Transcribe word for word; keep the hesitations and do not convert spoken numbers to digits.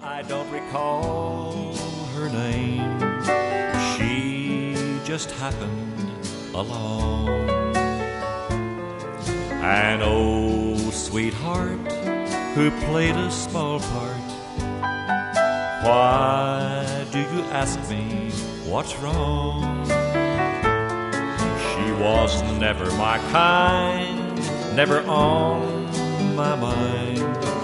I don't recall her name. She just happened along. An old sweetheart who played a small part. Why do you ask me what's wrong? She was never my kind, never on my mind.